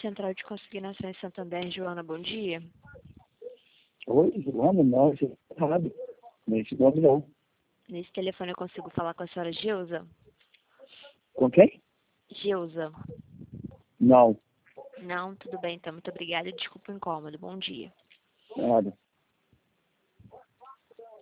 Central de Consignação em Santander, Joana, bom dia. Oi, Joana, não, isso é errado. Nesse nome não. Nesse telefone eu consigo falar com a senhora Geusa? Com quem? Geusa. Não, Não, tudo bem, então. Muito obrigada. Desculpa o incômodo. Bom dia. nada.